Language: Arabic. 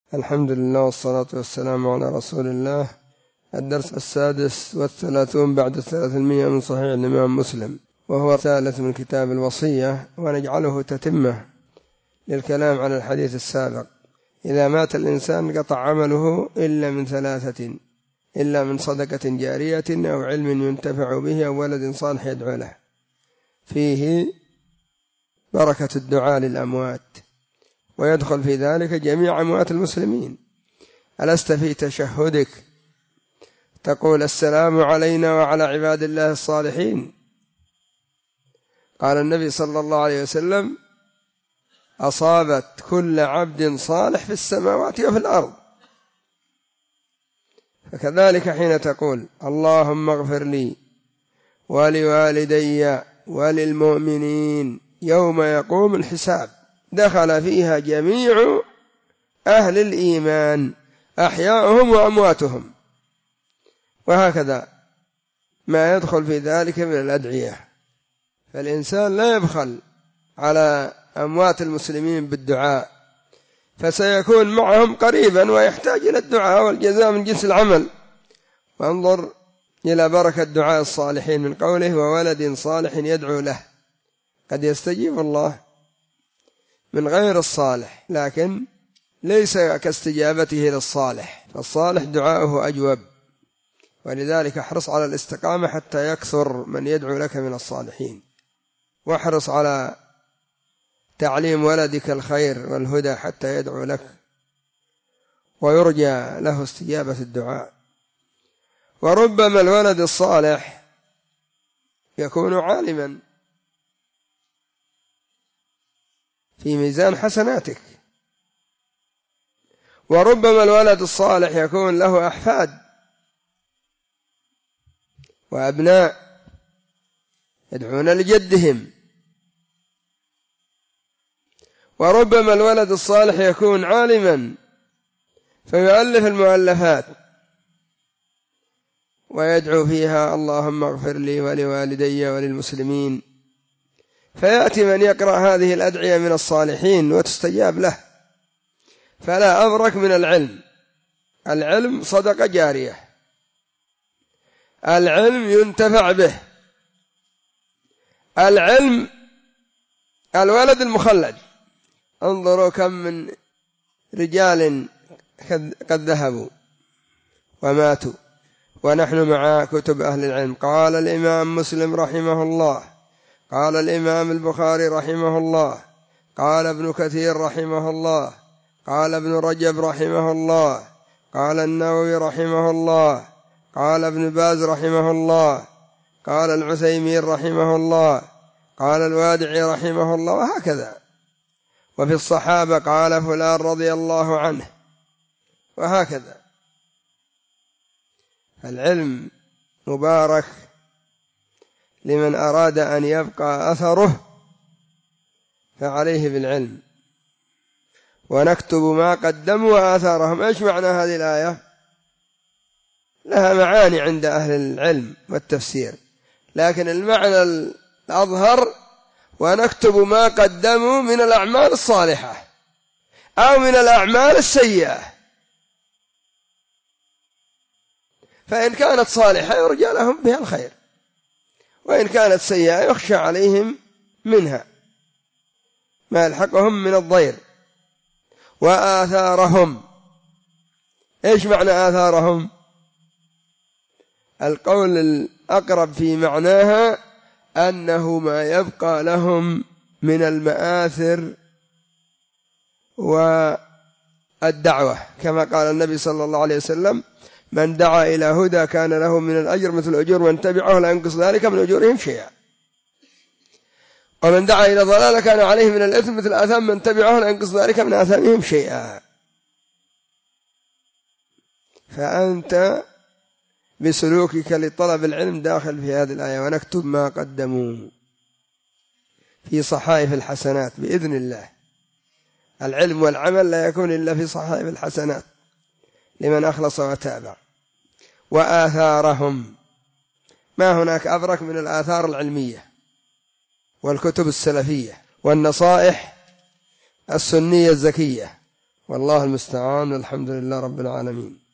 الحمد لله والصلاة والسلام على رسول الله. الدرس 36 بعد 300 من صحيح الإمام مسلم، وهو رسالة من كتاب الوصية، ونجعله تتمة للكلام على الحديث السابق. إذا مات الإنسان قطع عمله إلا من ثلاثة: إلا من صدقة جارية أو علم ينتفع به أو ولد صالح يدعو له. فيه بركة الدعاء للأموات، ويدخل في ذلك جميع أموات المسلمين. ألست في تشهدك تقول السلام علينا وعلى عباد الله الصالحين؟ قال النبي صلى الله عليه وسلم: أصابت كل عبد صالح في السماوات وفي الأرض. فكذلك حين تقول اللهم اغفر لي ولوالدي وللمؤمنين يوم يقوم الحساب، دخل فيها جميع أهل الإيمان أحياؤهم وأمواتهم، وهكذا ما يدخل في ذلك من الأدعية. فالإنسان لا يبخل على أموات المسلمين بالدعاء، فسيكون معهم قريبا ويحتاج إلى الدعاء والجزاء من جنس العمل. وانظر إلى بركة دعاء الصالحين من قوله وولد صالح يدعو له. قد يستجيب الله من غير الصالح، لكن ليس كاستجابته للصالح، فالصالح دعاؤه أجوب. ولذلك احرص على الاستقامة حتى يكثر من يدعو لك من الصالحين، واحرص على تعليم ولدك الخير والهدى حتى يدعو لك ويرجى له استجابة الدعاء. وربما الولد الصالح يكون عالما في ميزان حسناتك، وربما الولد الصالح يكون له أحفاد وأبناء يدعون لجدهم، وربما الولد الصالح يكون عالما فيؤلف المؤلفات ويدعو فيها اللهم اغفر لي ولوالدي وللمسلمين، فيأتي من يقرأ هذه الأدعية من الصالحين وتستجاب له. فلا أبرك من العلم. العلم صدقة جارية، العلم ينتفع به، العلم الولد المخلد. انظروا كم من رجال قد ذهبوا وماتوا ونحن مع كتب أهل العلم. قال الإمام مسلم رحمه الله، قال الإمام البخاري رحمه الله، قال ابن كثير رحمه الله، قال ابن رجب رحمه الله، قال النووي رحمه الله، قال ابن باز رحمه الله، قال العثيمين رحمه الله، قال الوادعي رحمه الله، وهكذا. وفي الصحابة قال فلان رضي الله عنه، وهكذا. العلم مبارك لمن أراد أن يبقى أثره فعليه بالعلم. ونكتب ما قدموا وآثارهم. إيش معنى هذه الآية؟ لها معاني عند أهل العلم والتفسير، لكن المعنى الأظهر ونكتب ما قدموا من الأعمال الصالحة أو من الأعمال السيئة. فإن كانت صالحة يرجى لهم بها الخير، وإن كانت سيئة يخشى عليهم منها ما يلحقهم من الضير. وآثارهم، إيش معنى آثارهم؟ القول الأقرب في معناها أنه ما يبقى لهم من المآثر والدعوة، كما قال النبي صلى الله عليه وسلم من دعا إلى هدى كان له من الأجر مثل أجور من تبعه لا ينقص ذلك من أجورهم شيئا، ومن دعا إلى ضلالة كان عليه من الإثم مثل آثام من تبعه لا ينقص ذلك من آثامهم شيئا. فأنت بسلوكك لطلب العلم داخل في هذه الآية ونكتب ما قدموا في صحائف الحسنات بإذن الله. العلم والعمل لا يكون إلا في صحائف الحسنات لمن أخلص وتابع. وآثارهم، ما هناك أبرك من الآثار العلمية والكتب السلفية والنصائح السنية الزكية والله المستعان، والحمد لله رب العالمين.